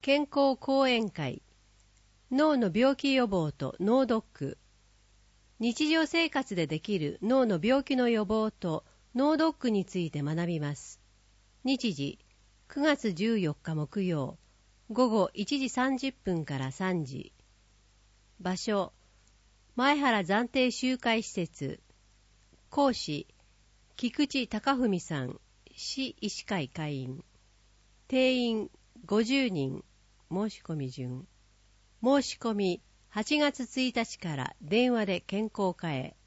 健康講演会、脳の病気予防と脳ドック、日常生活でできる脳の病気の予防と脳ドックについて学びます。日時、9月14日木曜、午後1時30分から3時。場所、前原暫定集会施設。講師、菊池隆文さん、市医師会会員。定員50人。申し込み順。申し込み8月1日から電話で健康課へ。